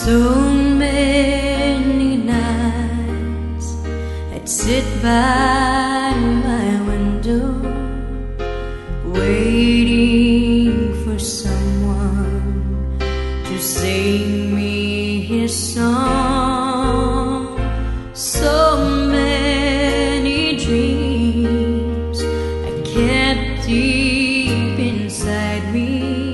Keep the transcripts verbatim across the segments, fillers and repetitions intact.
So many nights I'd sit by my window, waiting for someone to sing me his song. So many dreams I kept deep inside me,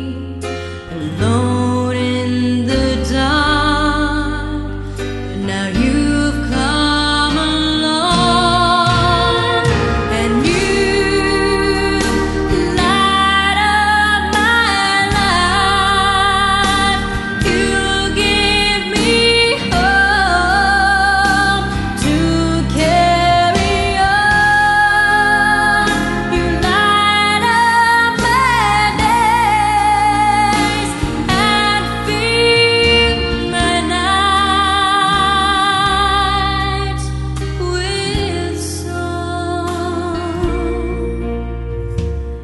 alone in the dark. But now you've come along, and you light up my life. You give me hope to carry on. You light up my days and fill my nights with song.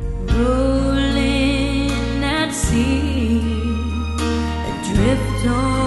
Rolling at sea, adrift on